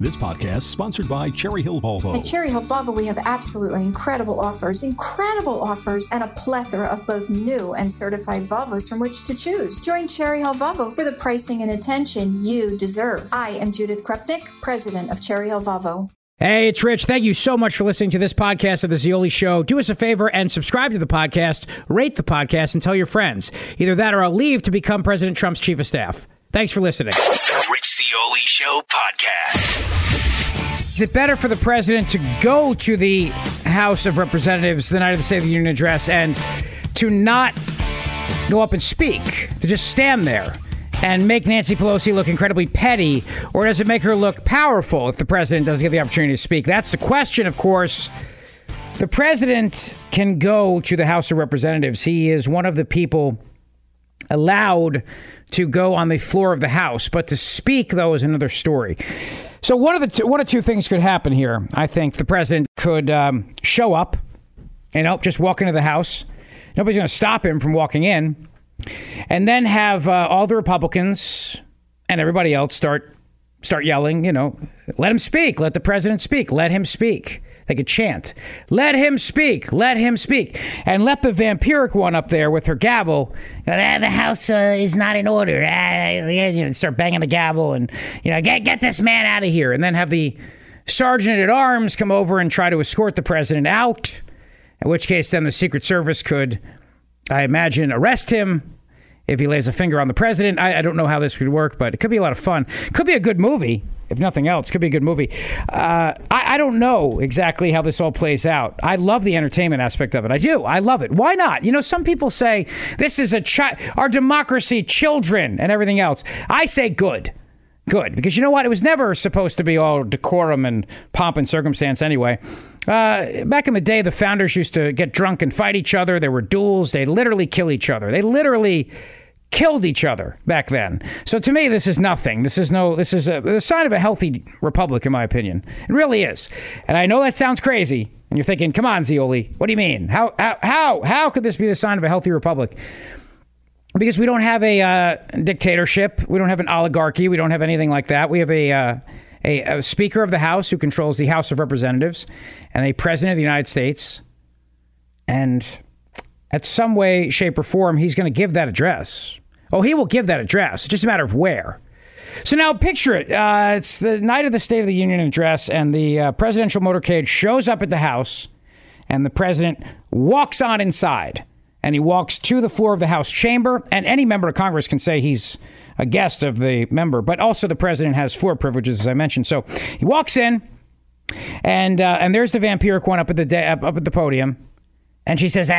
This podcast is sponsored by Cherry Hill Volvo. At Cherry Hill Volvo, we have absolutely incredible offers, and a plethora of both new and certified Volvos from which to choose. Join Cherry Hill Volvo for the pricing and attention you deserve. I am Judith Krupnik, president of Cherry Hill Volvo. Hey, it's Rich. Thank you so much for listening to this podcast of The Zeoli Show. Do us a favor and subscribe to the podcast, rate the podcast, and tell your friends. Either that or I'll leave to become President Trump's chief of staff. Thanks for listening. The Rich Zeoli Show podcast. Is it better for the president to go to the House of Representatives the night of the State of the Union address and to not go up and speak, to just stand there and make Nancy Pelosi look incredibly petty, or does it make her look powerful if the president doesn't get the opportunity to speak? That's the question, of course. The president can go to the House of Representatives. He is one of the people allowed to go on the floor of the House, but to speak, though, is another story. So one of two things could happen here. I think the president could show up, just walk into the House. Nobody's going to stop him from walking in. And then have all the Republicans and everybody else start yelling, let him speak. Let the president speak. Let him speak. They could chant, let him speak. Let him speak. And let the vampiric one up there with her gavel, the House is not in order. Start banging the gavel and, get this man out of here. And then have the sergeant at arms come over and try to escort the president out, in which case then the Secret Service could, I imagine, arrest him if he lays a finger on the president. I don't know how this would work, but it could be a lot of fun. Could be a good movie, if nothing else. Could be a good movie. I don't know exactly how this all plays out. I love the entertainment aspect of it. I do. I love it. Why not? Some people say this is our democracy, children, and everything else. I say good. Good. Because you know what? It was never supposed to be all decorum and pomp and circumstance anyway. Back in the day, the founders used to get drunk and fight each other. There were duels. They literally kill each other. They literally killed each other back then. So to me, this is nothing. This is a sign of a healthy republic, in my opinion. It really is. And I know that sounds crazy. And you're thinking, come on, Zeoli. What do you mean? How could this be the sign of a healthy republic? Because we don't have a dictatorship. We don't have an oligarchy. We don't have anything like that. We have a Speaker of the House who controls the House of Representatives and a President of the United States. And at some way, shape, or form, he's going to give that address. Oh, he will give that address. It's just a matter of where. So now picture it. It's the night of the State of the Union address, and the presidential motorcade shows up at the House, and the president walks on inside. And he walks to the floor of the House chamber, and any member of Congress can say he's a guest of the member, but also the president has floor privileges, as I mentioned. So he walks in, and there's the vampiric one up at the podium, and she says,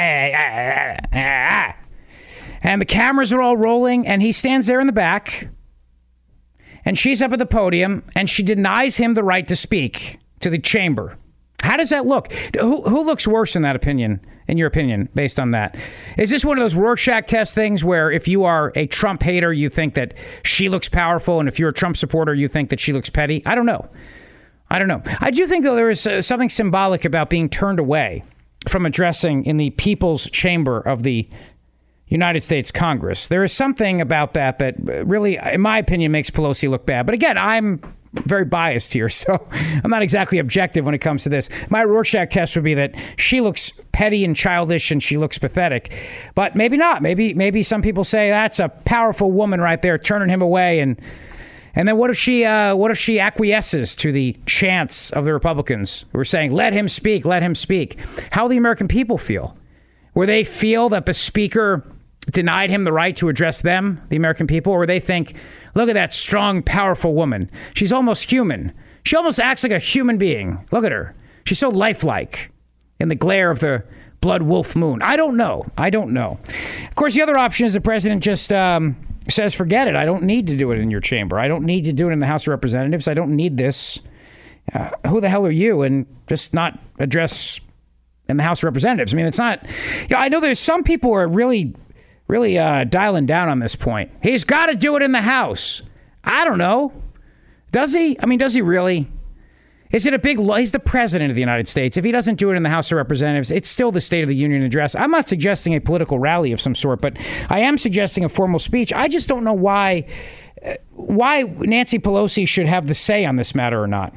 and the cameras are all rolling, and he stands there in the back, and she's up at the podium, and she denies him the right to speak to the chamber. How does that look? Who looks worse in that opinion, in your opinion, based on that? Is this one of those Rorschach test things where if you are a Trump hater, you think that she looks powerful, and if you're a Trump supporter, you think that she looks petty? I don't know. I do think, though, there is something symbolic about being turned away from addressing in the People's Chamber of the United States Congress. There is something about that really, in my opinion, makes Pelosi look bad. But again, I'm very biased here, so I'm not exactly objective when it comes to this. My Rorschach test would be that she looks petty and childish and she looks pathetic, but maybe not. Maybe some people say that's a powerful woman right there turning him away, and then what if she acquiesces to the chants of the Republicans who are saying, let him speak, let him speak? How will the American people feel? Will they feel that the speaker denied him the right to address them, the American people, or they think, look at that strong, powerful woman. She's almost human. She almost acts like a human being. Look at her. She's so lifelike in the glare of the blood wolf moon. I don't know. Of course, the other option is the president just says, forget it. I don't need to do it in your chamber. I don't need to do it in the House of Representatives. I don't need this. Who the hell are you? And just not address in the House of Representatives. I mean, it's not... I know there's some people who are really dialing down on this point. He's got to do it in the House. I don't know. Does he? I mean, does he really? Is it a big... He's the president of the United States. If he doesn't do it in the House of Representatives, it's still the State of the Union address. I'm not suggesting a political rally of some sort, but I am suggesting a formal speech. I just don't know why why Nancy Pelosi should have the say on this matter or not.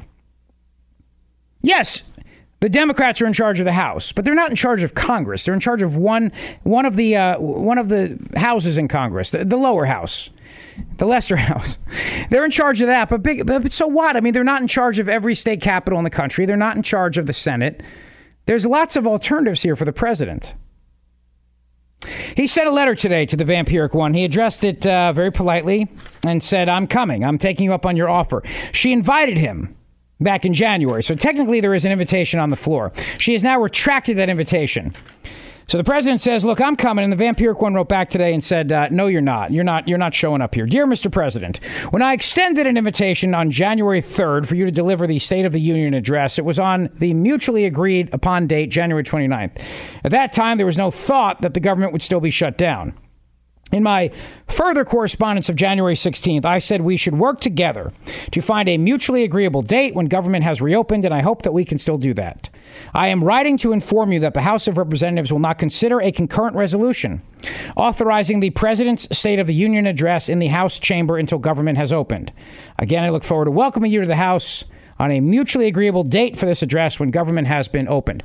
Yes, the Democrats are in charge of the House, but they're not in charge of Congress. They're in charge of one of the houses in Congress, the lower house, the lesser house. They're in charge of that, but so what? I mean, they're not in charge of every state capital in the country. They're not in charge of the Senate. There's lots of alternatives here for the president. He sent a letter today to the vampiric one. He addressed it very politely and said, "I'm coming. I'm taking you up on your offer." She invited him back in January. So technically there is an invitation on the floor. She has now retracted that invitation. So the president says, "Look, I'm coming." And the vampiric one wrote back today and said, "No, you're not. You're not showing up here. Dear Mr. President, when I extended an invitation on January 3rd for you to deliver the State of the Union address, it was on the mutually agreed upon date, January 29th. At that time, there was no thought that the government would still be shut down. In my further correspondence of January 16th, I said we should work together to find a mutually agreeable date when government has reopened, and I hope that we can still do that. I am writing to inform you that the House of Representatives will not consider a concurrent resolution authorizing the President's State of the Union address in the House chamber until government has opened. Again, I look forward to welcoming you to the House on a mutually agreeable date for this address when government has been opened."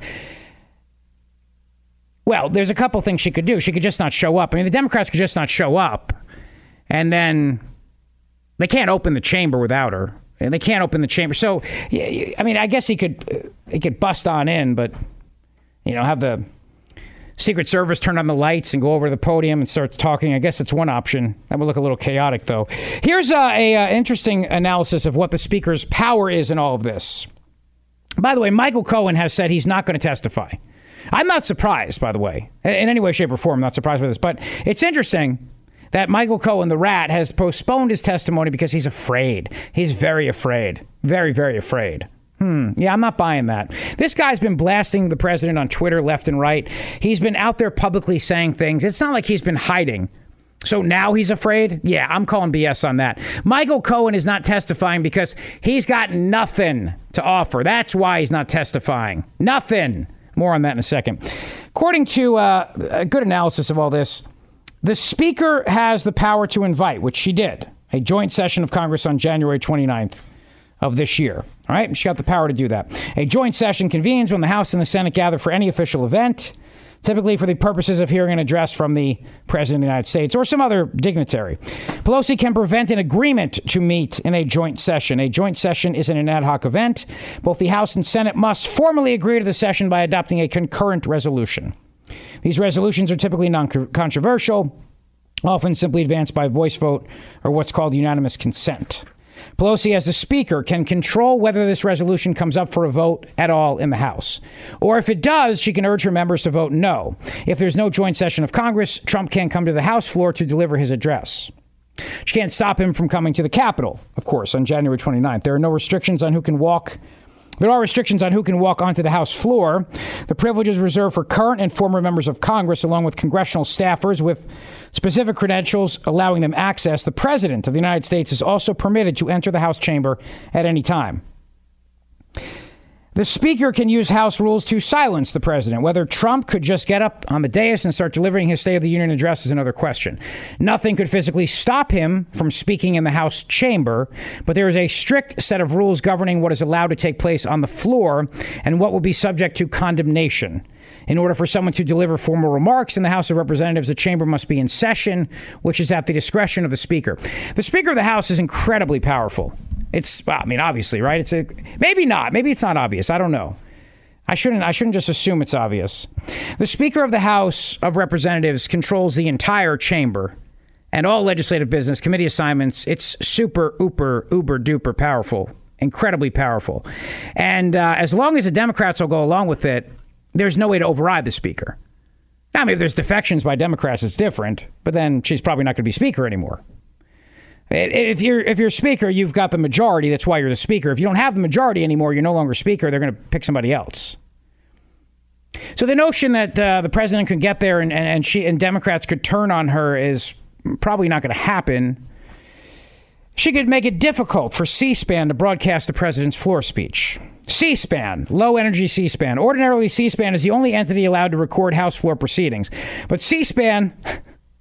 Well, there's a couple things she could do. She could just not show up. I mean, the Democrats could just not show up, and then they can't open the chamber without her. And they can't open the chamber. So, I mean, I guess he could bust on in, but, have the Secret Service turn on the lights and go over to the podium and start talking. I guess it's one option. That would look a little chaotic, though. Here's a interesting analysis of what the Speaker's power is in all of this. By the way, Michael Cohen has said he's not going to testify. I'm not surprised, by the way, in any way, shape, or form. I'm not surprised by this. But it's interesting that Michael Cohen, the rat, has postponed his testimony because he's afraid. He's very afraid. Very, very afraid. Yeah, I'm not buying that. This guy's been blasting the president on Twitter left and right. He's been out there publicly saying things. It's not like he's been hiding. So now he's afraid? Yeah, I'm calling BS on that. Michael Cohen is not testifying because he's got nothing to offer. That's why he's not testifying. Nothing. More on that in a second. According to a good analysis of all this, the Speaker has the power to invite, which she did, a joint session of Congress on January 29th of this year. All right? She got the power to do that. A joint session convenes when the House and the Senate gather for any official event, typically for the purposes of hearing an address from the President of the United States or some other dignitary. Pelosi can prevent an agreement to meet in a joint session. A joint session isn't an ad hoc event. Both the House and Senate must formally agree to the session by adopting a concurrent resolution. These resolutions are typically non-controversial, often simply advanced by voice vote or what's called unanimous consent. Pelosi, as the Speaker, can control whether this resolution comes up for a vote at all in the House. Or if it does, she can urge her members to vote no. If there's no joint session of Congress, Trump can't come to the House floor to deliver his address. She can't stop him from coming to the Capitol, of course, on January 29th. There are restrictions on who can walk onto the House floor. The privilege is reserved for current and former members of Congress, along with congressional staffers with specific credentials allowing them access. The President of the United States is also permitted to enter the House chamber at any time. The Speaker can use House rules to silence the president. Whether Trump could just get up on the dais and start delivering his State of the Union address is another question. Nothing could physically stop him from speaking in the House chamber, but there is a strict set of rules governing what is allowed to take place on the floor and what will be subject to condemnation. In order for someone to deliver formal remarks in the House of Representatives, the chamber must be in session, which is at the discretion of the Speaker. The Speaker of the House is incredibly powerful. Obviously, right? Maybe not. Maybe it's not obvious. I don't know. I shouldn't just assume it's obvious. The Speaker of the House of Representatives controls the entire chamber and all legislative business, committee assignments. It's super, uber duper powerful, incredibly powerful. And as long as the Democrats will go along with it, there's no way to override the Speaker. Now, if there's defections by Democrats, it's different, but then she's probably not going to be Speaker anymore. If you're Speaker, you've got the majority. That's why you're the Speaker. If you don't have the majority anymore, you're no longer Speaker. They're going to pick somebody else. So the notion that the president could get there and Democrats could turn on her is probably not going to happen. She could make it difficult for C-SPAN to broadcast the president's floor speech. C-SPAN, low-energy C-SPAN. Ordinarily, C-SPAN is the only entity allowed to record House floor proceedings. But C-SPAN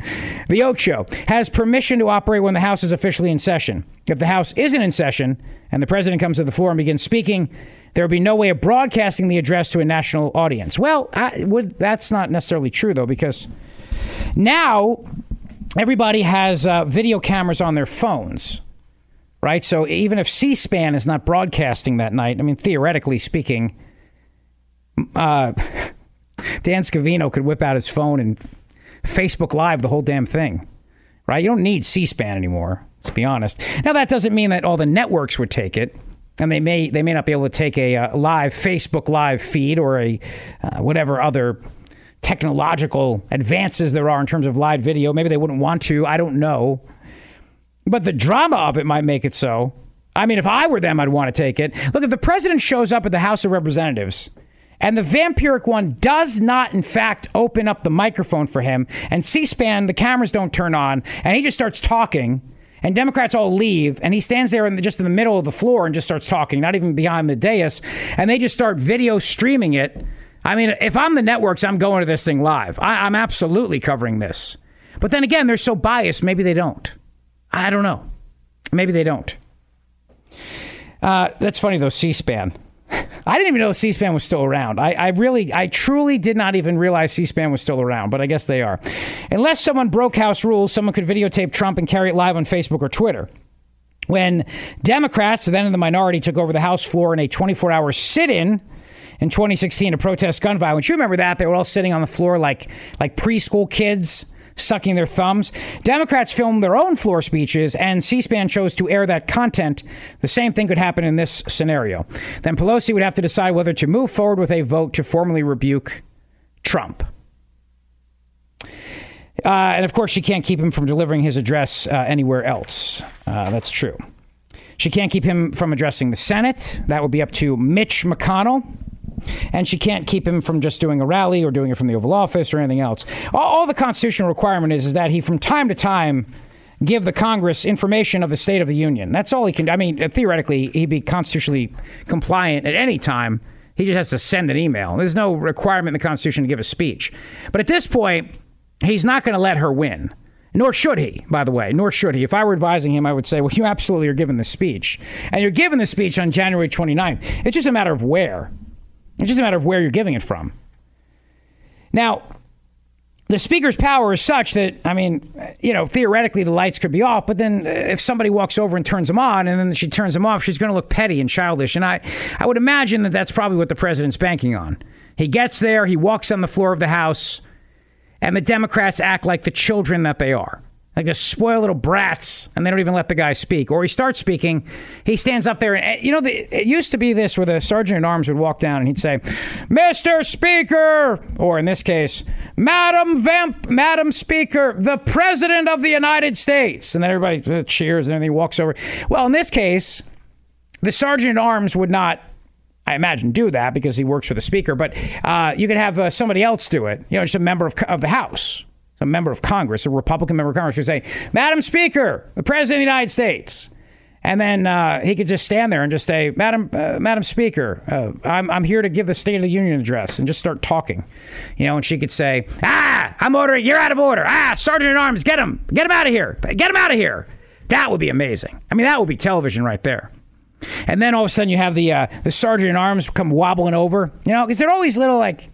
The Oak Show has permission to operate when the House is officially in session. If the House isn't in session and the president comes to the floor and begins speaking, there would be no way of broadcasting the address to a national audience. Well, that's not necessarily true, though, because now everybody has video cameras on their phones, right? So even if C-SPAN is not broadcasting that night, I mean, theoretically speaking, Dan Scavino could whip out his phone and Facebook Live the whole damn thing, right? You don't need C-SPAN anymore, let's be honest. Now, that doesn't mean that all the networks would take it, and they may not be able to take a live Facebook Live feed or a whatever other technological advances there are in terms of live video. Maybe they wouldn't want to. I don't know. But the drama of it might make it so. I mean, if I were them, I'd want to take it. Look, if the president shows up at the House of Representatives and the vampiric one does not, in fact, open up the microphone for him, and C-SPAN, the cameras don't turn on, and he just starts talking, and Democrats all leave, and he stands there just in the middle of the floor and just starts talking, not even behind the dais, and they just start video streaming it. I mean, if I'm the networks, I'm going to this thing live. I'm absolutely covering this. But then again, they're so biased, maybe they don't. I don't know. Maybe they don't. That's funny, though, C-SPAN. I didn't even know C-SPAN was still around. I truly did not even realize C-SPAN was still around, but I guess they are. Unless someone broke House rules, someone could videotape Trump and carry it live on Facebook or Twitter. When Democrats, then in the minority, took over the House floor in a 24-hour sit-in in 2016 to protest gun violence, you remember that? They were all sitting on the floor like preschool kids, sucking their thumbs. Democrats filmed their own floor speeches, and C-SPAN chose to air that content. The same thing could happen in this scenario. Then Pelosi would have to decide whether to move forward with a vote to formally rebuke Trump. And of course, she can't keep him from delivering his address anywhere else. That's true. She can't keep him from addressing the Senate. That would be up to Mitch McConnell. And she can't keep him from just doing a rally or doing it from the Oval Office or anything else. All the constitutional requirement is that he, from time to time, give the Congress information of the State of the Union. That's all he can do. I mean, theoretically, he'd be constitutionally compliant at any time. He just has to send an email. There's no requirement in the Constitution to give a speech. But at this point, he's not going to let her win. Nor should he, by the way, nor should he. If I were advising him, I would say, well, you absolutely are giving the speech. And you're giving the speech on January 29th. It's just a matter of where. It's just a matter of where you're giving it from. Now, the speaker's power is such that, I mean, theoretically the lights could be off, but then if somebody walks over and turns them on and then she turns them off, she's going to look petty and childish. And I would imagine that that's probably what the president's banking on. He gets there, he walks on the floor of the House, and the Democrats act like the children that they are. Like the spoiled little brats, and they don't even let the guy speak. Or he starts speaking, he stands up there, and it used to be this where the sergeant-at-arms would walk down and he'd say, Mr. Speaker, or in this case, Madam Speaker, the President of the United States. And then everybody cheers, and then he walks over. Well, in this case, the sergeant-at-arms would not, I imagine, do that because he works for the Speaker, but you could have somebody else do it, just a member of the House. A member of Congress, a Republican member of Congress, would say, Madam Speaker, the President of the United States. And then he could just stand there and just say, Madam Speaker, I'm here to give the State of the Union address, and just start talking. And she could say, I'm ordering, you're out of order. Sergeant-at-arms, get him out of here. Get him out of here. That would be amazing. I mean, that would be television right there. And then all of a sudden you have the sergeant-at-arms come wobbling over, because they're always little, like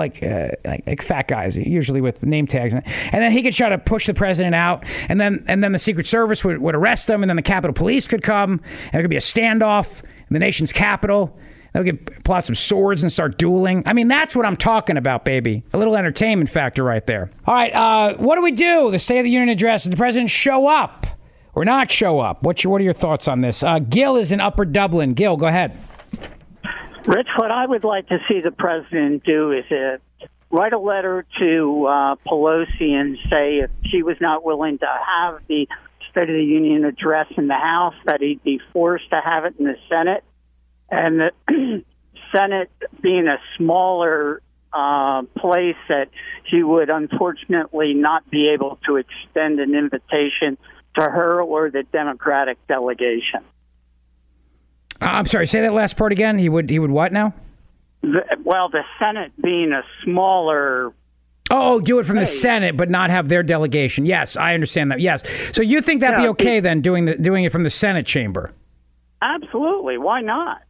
fat guys, usually with name tags. And then he could try to push the president out, and then the Secret Service would arrest him, and then the Capitol Police could come, and there could be a standoff in the nation's capital. They could pull out some swords and start dueling. I mean, that's what I'm talking about, baby. A little entertainment factor right there. All right, what do we do? The State of the Union address. Does the president show up or not show up? What are your thoughts on this? Gil is in Upper Dublin. Gil, go ahead. Rich, what I would like to see the president do is write a letter to Pelosi and say if she was not willing to have the State of the Union address in the House, that he'd be forced to have it in the Senate. And the Senate being a smaller place, that he would unfortunately not be able to extend an invitation to her or the Democratic delegation. I'm sorry, say that last part again. He would what now? The Senate being a smaller Oh, do it from the Senate, but not have their delegation. Yes, I understand that. Yes. So you think that'd be okay then, doing it from the Senate chamber? Absolutely. Why not?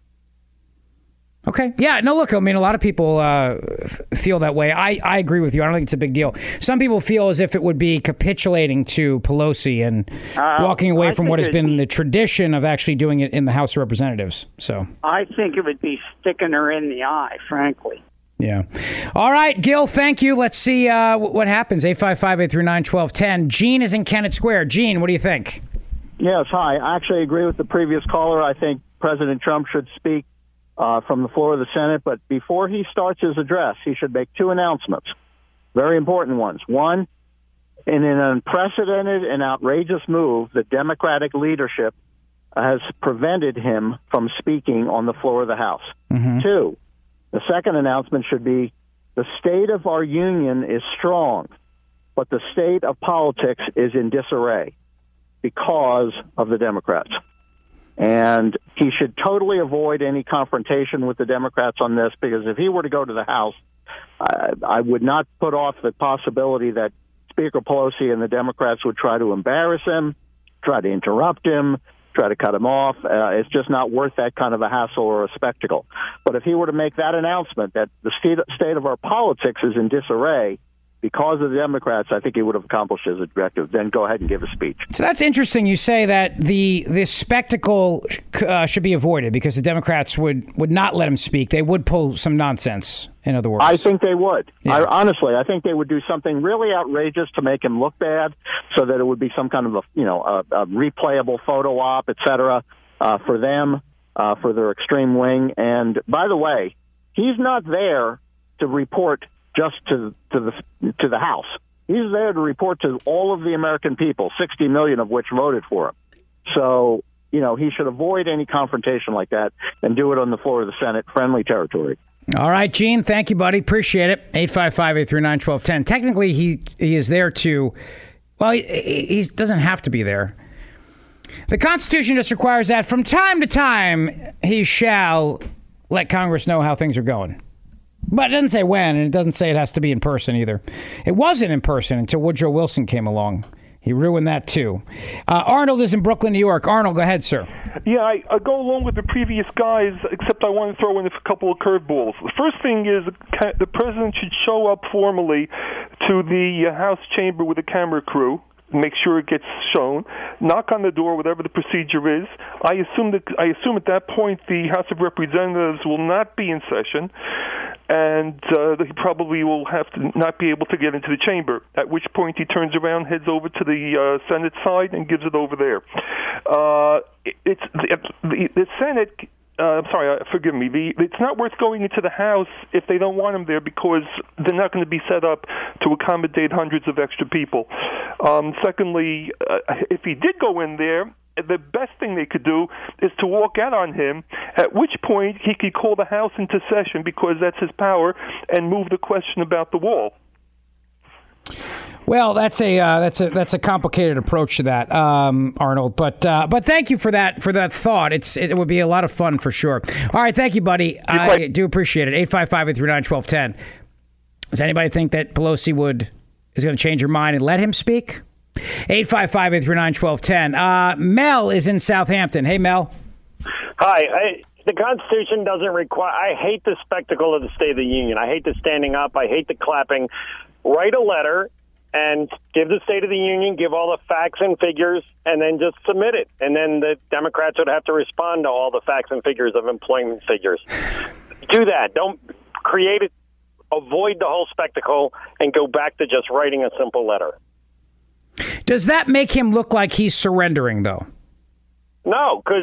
Okay. Yeah. No, look, I mean, a lot of people feel that way. I agree with you. I don't think it's a big deal. Some people feel as if it would be capitulating to Pelosi and walking away from what has been the tradition of actually doing it in the House of Representatives. So I think it would be sticking her in the eye, frankly. Yeah. All right, Gil, thank you. Let's see what happens. 855-839-1210. Gene is in Kennett Square. Gene, what do you think? Yes, hi. I actually agree with the previous caller. I think President Trump should speak from the floor of the Senate, but before he starts his address, he should make two announcements, very important ones. One, in an unprecedented and outrageous move, the Democratic leadership has prevented him from speaking on the floor of the House. Mm-hmm. Two, the second announcement should be the state of our union is strong, but the state of politics is in disarray because of the Democrats. And he should totally avoid any confrontation with the Democrats on this, because if he were to go to the House, I would not put off the possibility that Speaker Pelosi and the Democrats would try to embarrass him, try to interrupt him, try to cut him off. It's just not worth that kind of a hassle or a spectacle. But if he were to make that announcement that the state of our politics is in disarray because of the Democrats, I think he would have accomplished his objective. Then go ahead and give a speech. So that's interesting. You say that this spectacle should be avoided because the Democrats would not let him speak. They would pull some nonsense, in other words. I think they would. Yeah. Honestly, I think they would do something really outrageous to make him look bad, so that it would be some kind of a replayable photo op, et cetera, for them, for their extreme wing. And by the way, he's not there to report just to the House. He's there to report to all of the American people, 60 million of which voted for him. So, he should avoid any confrontation like that and do it on the floor of the Senate, friendly territory. All right, Gene, thank you, buddy. Appreciate it. 855-839-1210. Technically, he is there to, well, he doesn't have to be there. The Constitution just requires that from time to time he shall let Congress know how things are going. But it doesn't say when, and it doesn't say it has to be in person either. It wasn't in person until Woodrow Wilson came along. He ruined that, too. Arnold is in Brooklyn, New York. Arnold, go ahead, sir. Yeah, I go along with the previous guys, except I want to throw in a couple of curveballs. The first thing is the president should show up formally to the House chamber with a camera crew, make sure it gets shown, knock on the door, whatever the procedure is. I assume at that point the House of Representatives will not be in session, and he probably will have to not be able to get into the chamber, at which point he turns around, heads over to the Senate side, and gives it over there. It's the Senate... forgive me. It's not worth going into the House if they don't want him there, because they're not going to be set up to accommodate hundreds of extra people. Secondly, if he did go in there, the best thing they could do is to walk out on him, at which point he could call the House into session, because that's his power, and move the question about the wall. Well, that's a complicated approach to that, Arnold. But thank you for that thought. It would be a lot of fun for sure. All right, thank you, buddy. I do appreciate it. 855-839-1210. Does anybody think that Pelosi is going to change her mind and let him speak? 855-839-1210. Mel is in Southampton. Hey, Mel. Hi. The Constitution doesn't require... I hate the spectacle of the State of the Union. I hate the standing up. I hate the clapping. Write a letter and give the State of the Union, give all the facts and figures, and then just submit it. And then the Democrats would have to respond to all the facts and figures of employment figures. Do that. Don't create it. Avoid the whole spectacle and go back to just writing a simple letter. Does that make him look like he's surrendering, though? No, because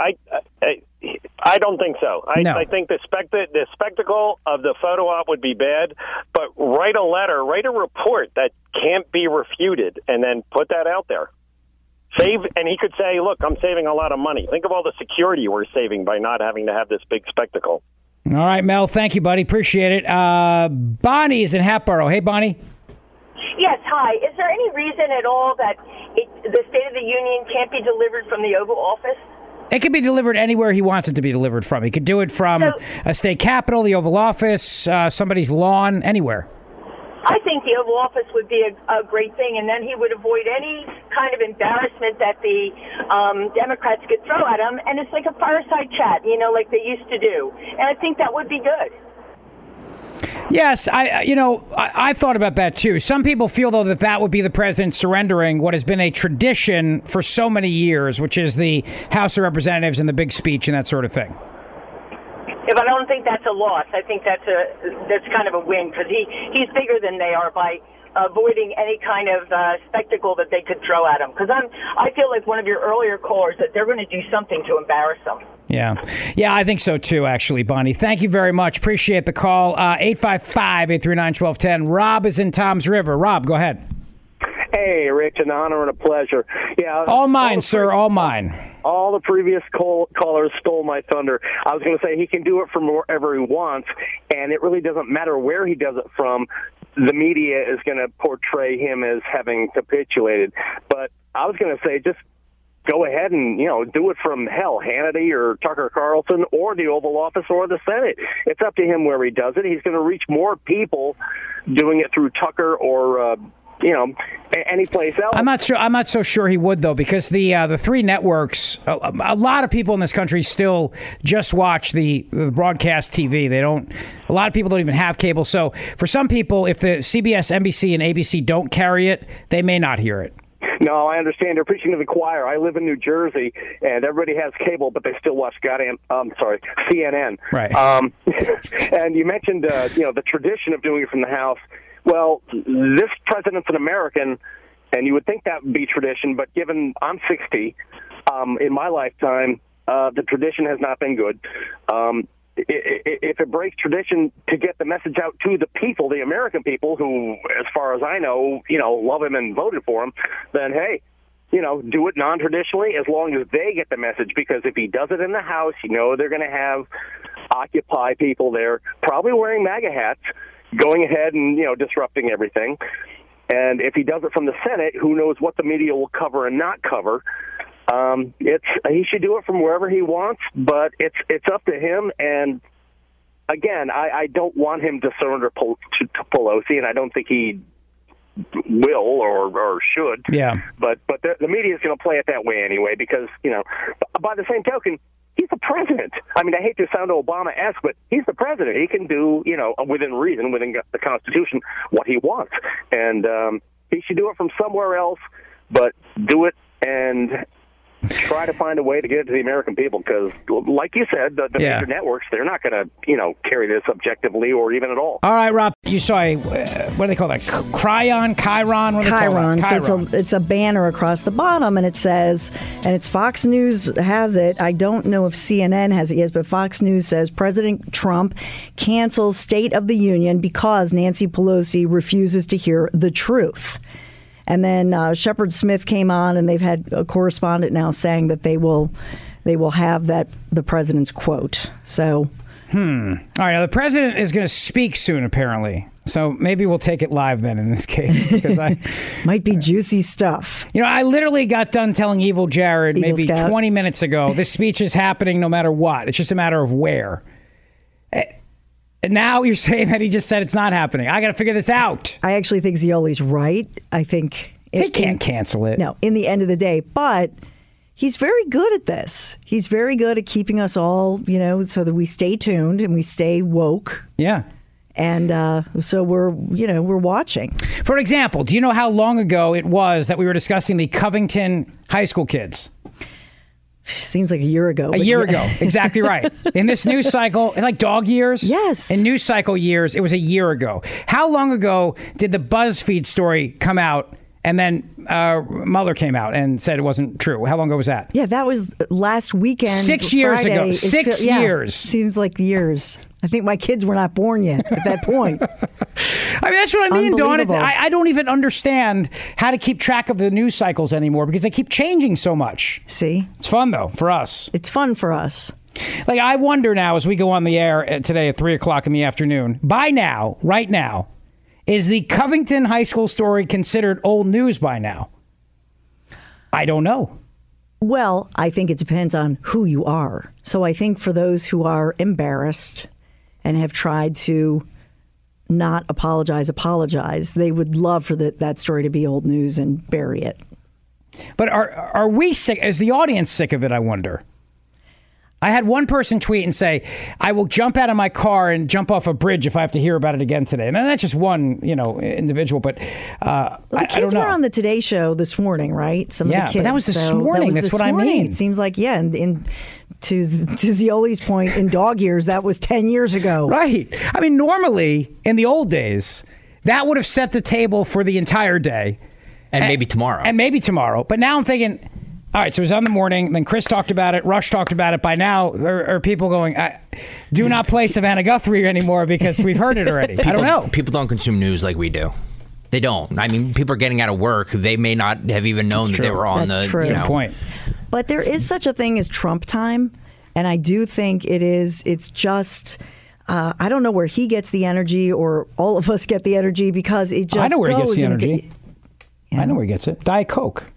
I don't think so. I think the spectacle of the photo op would be bad, but write a letter, write a report that can't be refuted, and then put that out there. And he could say, look, I'm saving a lot of money. Think of all the security we're saving by not having to have this big spectacle. All right, Mel, thank you, buddy. Appreciate it. Bonnie's in Hatboro. Hey, Bonnie. Yes, hi. Is there any reason at all that the State of the Union can't be delivered from the Oval Office? It can be delivered anywhere he wants it to be delivered from. He could do it from a state capitol, the Oval Office, somebody's lawn, anywhere. I think the Oval Office would be a great thing, and then he would avoid any kind of embarrassment that the Democrats could throw at him, and it's like a fireside chat, like they used to do. And I think that would be good. Yes, I thought about that too. Some people feel, though, that would be the president surrendering what has been a tradition for so many years, which is the House of Representatives and the big speech and that sort of thing. If I don't think that's a loss, I think that's kind of a win, because he's bigger than they are by avoiding any kind of spectacle that they could throw at him. Because I feel like one of your earlier callers that they're going to do something to embarrass him. Yeah, I think so too, actually, Bonnie. Thank you very much. Appreciate the call. 855-839-1210. Rob is in Toms River. Rob, go ahead. Hey, Rich, an honor and a pleasure. Yeah, all mine, sir, all mine. All the previous callers stole my thunder. I was going to say he can do it from wherever he wants, and it really doesn't matter where he does it from. The media is going to portray him as having capitulated. But I was going to say just go ahead and, do it from Hannity or Tucker Carlson or the Oval Office or the Senate. It's up to him where he does it. He's going to reach more people doing it through Tucker or any place else. I'm not so sure he would, though, because the three networks, a lot of people in this country still just watch the broadcast TV. A lot of people don't even have cable. So for some people, if the CBS, NBC, and ABC don't carry it, they may not hear it. No, I understand. They're preaching to the choir. I live in New Jersey, and everybody has cable, but they still watch CNN. Right. And you mentioned, the tradition of doing it from the House. Well, this president's an American, and you would think that would be tradition, but given I'm 60, in my lifetime, the tradition has not been good. If it breaks tradition to get the message out to the people, the American people, who, as far as I know, love him and voted for him, then, hey, do it non-traditionally as long as they get the message, because if he does it in the House, they're going to have Occupy people there, probably wearing MAGA hats, going ahead and, disrupting everything. And if he does it from the Senate, who knows what the media will cover and not cover. He should do it from wherever he wants, but it's up to him. And again, I don't want him to surrender to Pelosi, and I don't think he will or should. Yeah. But the media is going to play it that way anyway, because, by the same token, he's the president. I mean, I hate to sound Obama-esque, but he's the president. He can do, within reason, within the Constitution, what he wants. And he should do it from somewhere else, but do it and try to find a way to get it to the American people, because, like you said, the major networks, they're not going to, carry this objectively or even at all. All right, Rob, you saw what do they call that? Chyron? What do they call that? Chyron. So it's a banner across the bottom, and it says, and it's Fox News has it. I don't know if CNN has it yet, but Fox News says President Trump cancels State of the Union because Nancy Pelosi refuses to hear the truth. And then Shepard Smith came on, and they've had a correspondent now saying that they will have the president's quote. So, all right. Now the president is going to speak soon, apparently. So maybe we'll take it live then in this case, because might be juicy stuff. I literally got done telling Evil Jared maybe 20 minutes ago. This speech is happening no matter what. It's just a matter of where. And now you're saying that he just said it's not happening. I got to figure this out. I actually think Zioli's right. I think they can't cancel it. No, in the end of the day. But he's very good at this. He's very good at keeping us all, so that we stay tuned and we stay woke. Yeah. And so we're watching. For example, do you know how long ago it was that we were discussing the Covington high school kids? Seems like a year ago. A year ago. Exactly right. In this news cycle, like dog years? Yes. In news cycle years, it was a year ago. How long ago did the BuzzFeed story come out and then Mueller came out and said it wasn't true? How long ago was that? Yeah, that was last weekend. 6 years Friday. ago. 6 years. Seems like years. I think my kids were not born yet at that point. I mean, that's what I mean, Dawn. I don't even understand how to keep track of the news cycles anymore, because they keep changing so much. See? It's fun, though, for us. It's fun for us. Like, I wonder now, as we go on the air today at 3 o'clock in the afternoon, by now, right now, is the Covington high school story considered old news by now? I don't know. Well, I think it depends on who you are. So I think for those who are embarrassed and have tried to not apologize. They would love for that story to be old news and bury it. But are we sick? Is the audience sick of it, I wonder? I had one person tweet and say, I will jump out of my car and jump off a bridge if I have to hear about it again today. And that's just one, individual. But the kids were on the Today Show this morning, right? Some of the kids. But that was this morning. That's what I mean. It seems like, and to Zioli's point, in dog years, that was 10 years ago. Right. I mean, normally, in the old days, that would have set the table for the entire day. And maybe tomorrow. But now I'm thinking, all right, so it was on the morning, then Chris talked about it, Rush talked about it. By now, are people going, do not play Savannah Guthrie anymore because we've heard it already? I don't know. People don't consume news like we do. They don't. I mean, people are getting out of work. They may not have even known that they were on That's true. Good point. But there is such a thing as Trump time, and I do think it's just... I don't know where he gets the energy or all of us get the energy because it just I know where he gets the energy. Yeah. I know where he gets it. Diet Coke.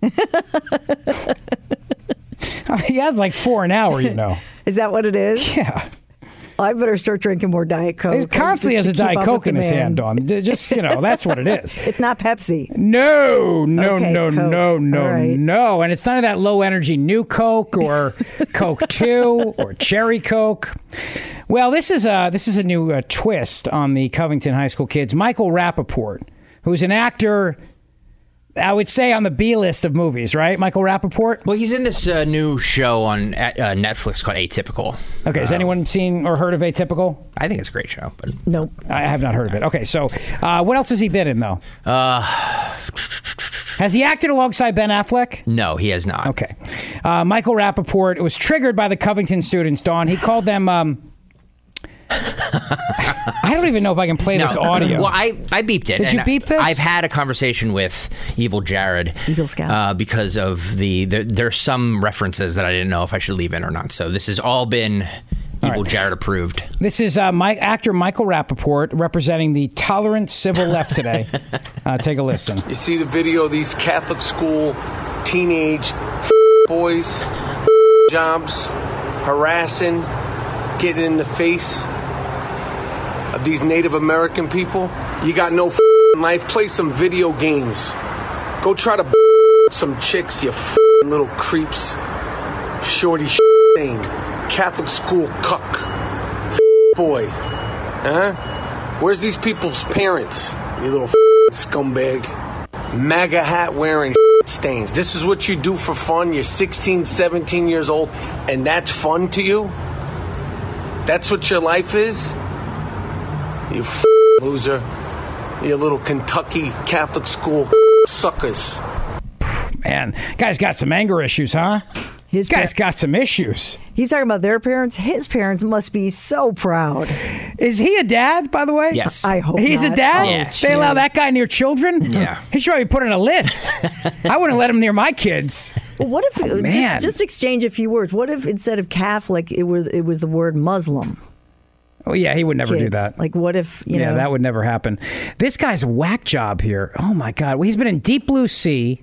He has like 4 an hour, Is that what it is? Yeah. I better start drinking more Diet Coke. He constantly has a Diet Coke in his hand, Dawn. Just, that's what it is. It's not Pepsi. No. Right. No. And it's none of that low energy new Coke or Coke 2 or Cherry Coke. Well, this is a new twist on the Covington High School kids. Michael Rappaport, who's an actor, I would say on the B list of movies, right? Michael Rappaport? Well, he's in this new show on Netflix called Atypical. Okay, has anyone seen or heard of Atypical? I think it's a great show. But nope. I have not heard of it. Okay, so what else has he been in, though? Has he acted alongside Ben Affleck? No, he has not. Okay. Michael Rappaport was triggered by the Covington students, Dawn. He called them... I don't even know if I can play this audio. Well, I beeped it. Did you beep this? I've had a conversation with Evil Jared. Eagle Scout. Because of there's some references that I didn't know if I should leave in or not. So this has all been Evil Jared approved. This is actor Michael Rappaport representing the tolerant civil left today. Take a listen. You see the video of these Catholic school teenage boys, jobs, harassing, getting in the face of these Native American people. You got no life. Play some video games. Go try to some chicks, you little creeps. Shorty thing. Catholic school cuck. Boy. Huh? Where's these people's parents? You little scumbag. MAGA hat wearing stains. This is what you do for fun. You're 16, 17 years old, and that's fun to you? That's what your life is? You loser. You little Kentucky Catholic school suckers. Man, guy's got some anger issues, huh? His guy's got some issues. He's talking about their parents. His parents must be so proud. Is he a dad, by the way? Yes. I hope he's not. a dad? Yeah. They allow that guy near children? Yeah. He should probably put in a list. I wouldn't let him near my kids. Well, what if just exchange a few words? What if instead of Catholic it was the word Muslim? Oh, yeah, he would never do that. Like, what if, you know? Yeah, that would never happen. This guy's a whack job here. Oh, my God. Well, he's been in Deep Blue Sea.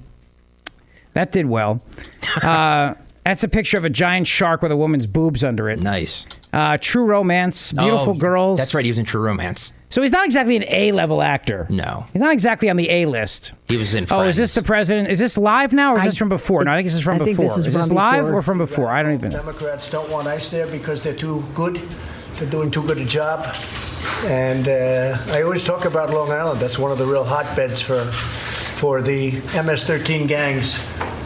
That did well. That's a picture of a giant shark with a woman's boobs under it. Nice. True Romance, Beautiful Girls. That's right, he was in True Romance. So he's not exactly an A-level actor. No. He's not exactly on the A list. He was in Friends. Oh, is this the president? Is this live now or is this from before? No, I think this is from before. Is this live or from before? I don't even know. Democrats don't want ICE there because they're too good. They're doing too good a job. And I always talk about Long Island. That's one of the real hotbeds for the MS-13 gangs.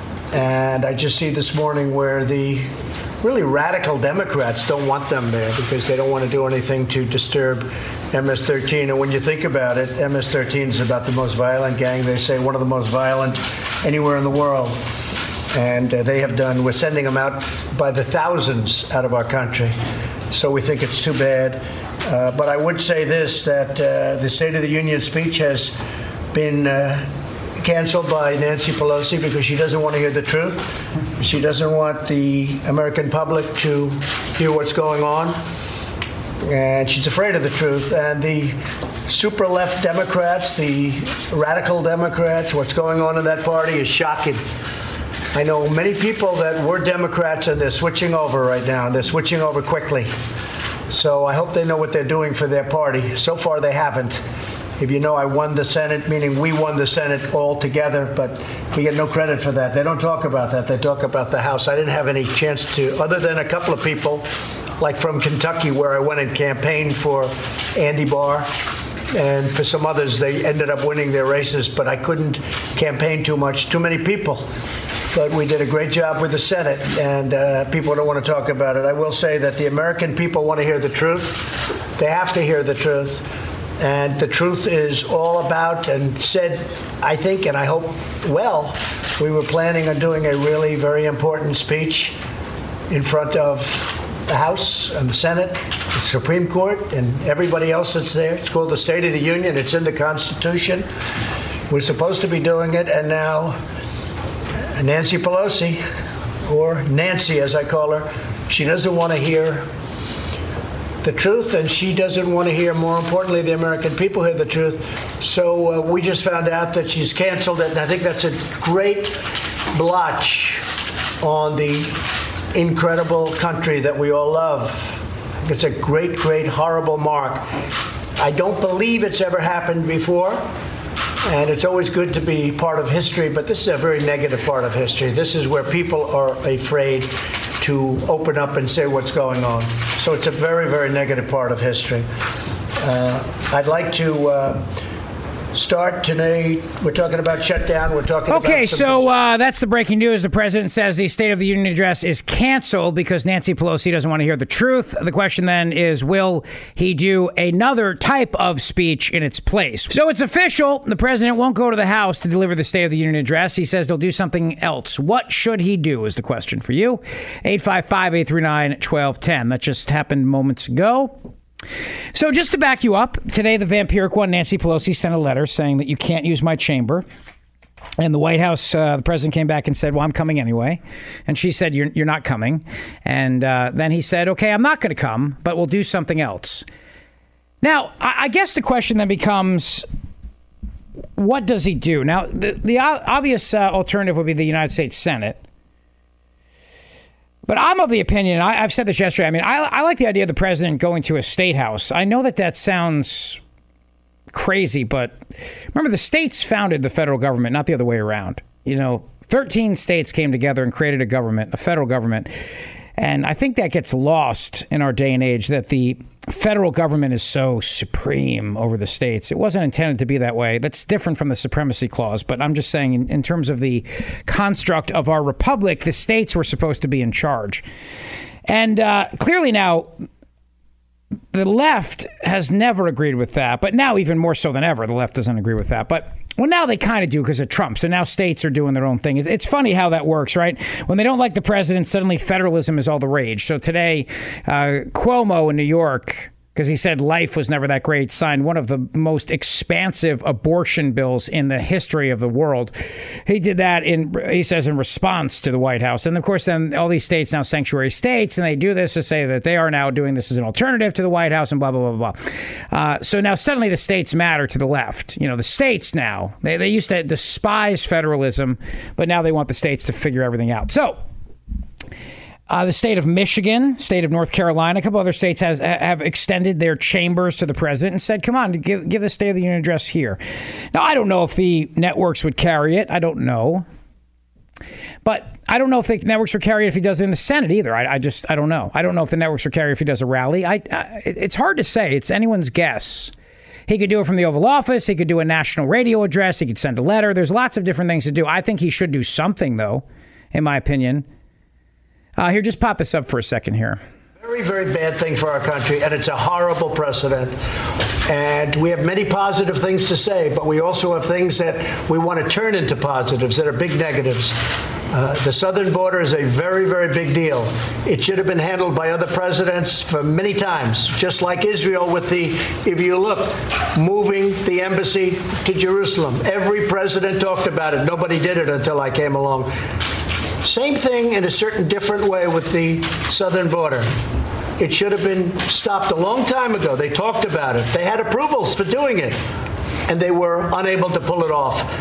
And I just see this morning where the really radical Democrats don't want them there because they don't want to do anything to disturb MS-13. And when you think about it, MS-13 is about the most violent gang. They say one of the most violent anywhere in the world. And we're sending them out by the thousands out of our country. So we think it's too bad. But I would say this, that the State of the Union speech has been canceled by Nancy Pelosi because she doesn't want to hear the truth. She doesn't want the American public to hear what's going on. And she's afraid of the truth. And the super left Democrats, the radical Democrats, what's going on in that party is shocking. I know many people that were Democrats and they're switching over right now, and they're switching over quickly. So I hope they know what they're doing for their party. So far, they haven't. If you know, I won the Senate, meaning we won the Senate all together, but we get no credit for that. They don't talk about that. They talk about the House. I didn't have any chance to, other than a couple of people, like from Kentucky, where I went and campaigned for Andy Barr. And for some others, they ended up winning their races, but I couldn't campaign too much, too many people. But we did a great job with the Senate, and people don't want to talk about it. I will say that the American people want to hear the truth. They have to hear the truth. And the truth is all about, and said, I think, and I hope well, we were planning on doing a really very important speech in front of the House and the Senate, the Supreme Court, and everybody else that's there. It's called the State of the Union. It's in the Constitution. We're supposed to be doing it, and now Nancy Pelosi, or Nancy as I call her, she doesn't want to hear the truth, and she doesn't want to hear, more importantly, the American people hear the truth. So we just found out that she's canceled it, and I think that's a great blotch on the incredible country that we all love. It's a great, great, horrible mark. I don't believe it's ever happened before, and it's always good to be part of history, but this is a very negative part of history. This is where people are afraid to open up and say what's going on. So it's a very, very negative part of history. I'd like to start today. We're talking about shutdown. We're talking about... Okay, so that's the breaking news. The president says the State of the Union address is canceled because Nancy Pelosi doesn't want to hear the truth. The question then is, will he do another type of speech in its place? So it's official. The president won't go to the House to deliver the State of the Union address. He says they'll do something else. What should he do is the question for you. 855-839-1210. That just happened moments ago. So just to back you up, today the vampiric one, Nancy Pelosi, sent a letter saying that you can't use my chamber. And the White House, the president came back and said, well, I'm coming anyway. And she said, you're not coming. And then he said, okay, I'm not going to come, but we'll do something else. Now, I guess the question then becomes, what does he do? Now, the obvious alternative would be the United States Senate. But I'm of the opinion, I've said this yesterday, I mean, I like the idea of the president going to a state house. I know that sounds crazy, but remember, the states founded the federal government, not the other way around. 13 states came together and created a government, a federal government. And I think that gets lost in our day and age, that the federal government is so supreme over the states. It wasn't intended to be that way. That's different from the Supremacy Clause. But I'm just saying, in terms of the construct of our republic, the states were supposed to be in charge. And clearly now, the left has never agreed with that. But now, even more so than ever, the left doesn't agree with that. But well, now they kind of do because of Trump. So now states are doing their own thing. It's funny how that works, right? When they don't like the president, suddenly federalism is all the rage. So today, Cuomo in New York, because he said life was never that great, signed one of the most expansive abortion bills in the history of the world. He did that, he says, in response to the White House. And of course, then all these states, now sanctuary states, and they do this to say that they are now doing this as an alternative to the White House and blah, blah, blah, blah. So now suddenly the states matter to the left. The states now, they used to despise federalism, but now they want the states to figure everything out. So the state of Michigan, state of North Carolina, a couple other states have extended their chambers to the president and said, come on, give the State of the Union address here. Now, I don't know if the networks would carry it. I don't know. But I don't know if the networks would carry it if he does it in the Senate either. I don't know. I don't know if the networks would carry it if he does a rally. It's hard to say. It's anyone's guess. He could do it from the Oval Office. He could do a national radio address. He could send a letter. There's lots of different things to do. I think he should do something, though, in my opinion. Here, just pop this up for a second here. Very, very bad thing for our country, and it's a horrible precedent. And we have many positive things to say, but we also have things that we want to turn into positives that are big negatives. The southern border is a very, very big deal. It should have been handled by other presidents for many times, just like Israel with if you look, moving the embassy to Jerusalem. Every president talked about it. Nobody did it until I came along. Same thing in a certain different way with the southern border. It should have been stopped a long time ago. They talked about it. They had approvals for doing it, and they were unable to pull it off.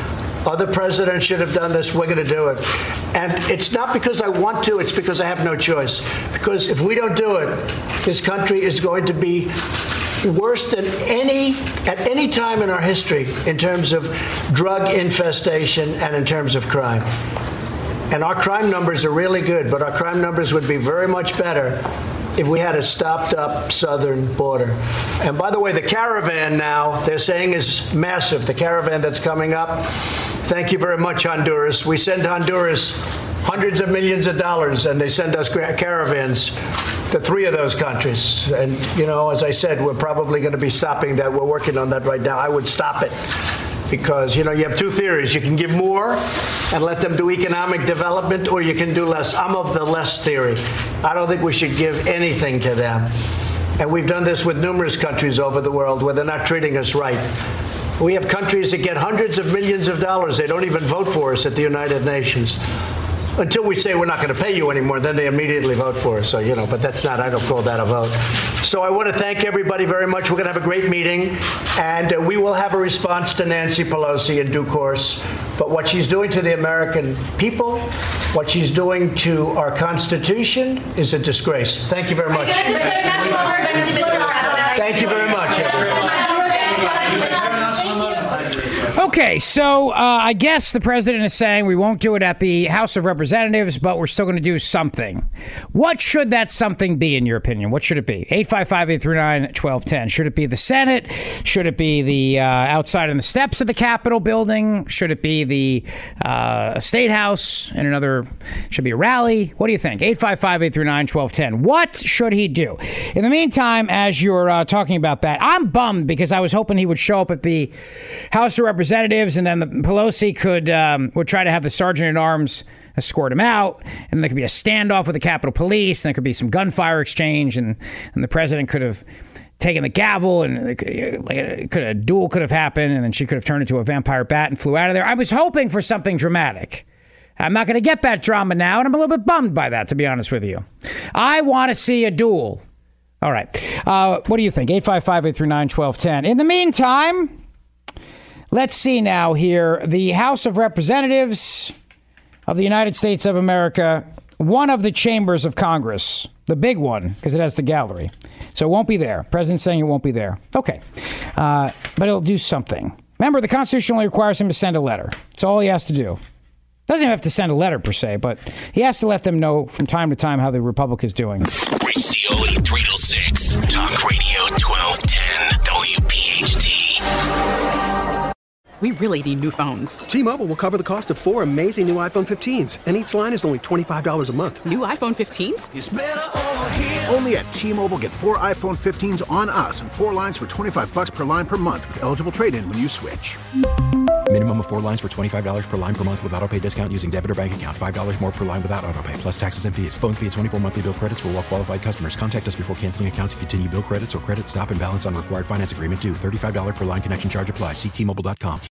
Other presidents should have done this. We're going to do it. And it's not because I want to. It's because I have no choice. Because if we don't do it, this country is going to be worse than at any time in our history in terms of drug infestation and in terms of crime. And our crime numbers are really good, but our crime numbers would be very much better if we had a stopped-up southern border. And by the way, the caravan now, they're saying, is massive. The caravan that's coming up. Thank you very much, Honduras. We send Honduras hundreds of millions of dollars, and they send us caravans to 3 of those countries. And, as I said, we're probably going to be stopping that. We're working on that right now. I would stop it. Because, you have 2 theories. You can give more and let them do economic development, or you can do less. I'm of the less theory. I don't think we should give anything to them. And we've done this with numerous countries over the world where they're not treating us right. We have countries that get hundreds of millions of dollars. They don't even vote for us at the United Nations. Until we say we're not going to pay you anymore, then they immediately vote for us. So, but that's not, I don't call that a vote. So I want to thank everybody very much. We're going to have a great meeting, and we will have a response to Nancy Pelosi in due course. But what she's doing to the American people, what she's doing to our Constitution is a disgrace. Thank you very much. Thank you very much, everyone. Okay, so I guess the president is saying we won't do it at the House of Representatives, but we're still going to do something. What should that something be, in your opinion? What should it be? 855-839-1210. Should it be the Senate? Should it be the outside on the steps of the Capitol building? Should it be the State House and another? Should be a rally? What do you think? 855-839-1210. What should he do? In the meantime, as you're talking about that, I'm bummed because I was hoping he would show up at the House of Representatives, and then the Pelosi would try to have the sergeant at arms escort him out, and there could be a standoff with the Capitol Police, and there could be some gunfire exchange, and the president could have taken the gavel, and a duel could have happened, and then she could have turned into a vampire bat and flew out of there. I was hoping for something dramatic. I'm not going to get that drama now, and I'm a little bit bummed by that, to be honest with you. I want to see a duel. All right. What do you think? 855-839-1210. In the meantime, let's see now here. The House of Representatives of the United States of America, one of the chambers of Congress, the big one, because it has the gallery. So it won't be there. President's saying it won't be there. Okay. But it'll do something. Remember, the Constitution only requires him to send a letter. That's all he has to do. Doesn't even have to send a letter, per se, but he has to let them know from time to time how the Republic is doing. Rich Cioli, 3 to 6. Talk Radio 1210. WPHT. We really need new phones. T-Mobile will cover the cost of 4 amazing new iPhone 15s, and each line is only $25 a month. New iPhone 15s? It's better over here. Only at T-Mobile, get 4 iPhone 15s on us and 4 lines for $25 per line per month with eligible trade-in when you switch. Minimum of 4 lines for $25 per line per month with autopay discount using debit or bank account. $5 more per line without autopay, plus taxes and fees. Phone fee at 24 monthly bill credits for well-qualified customers. Contact us before canceling account to continue bill credits or credit stop and balance on required finance agreement due. $35 per line connection charge applies. See T-Mobile.com.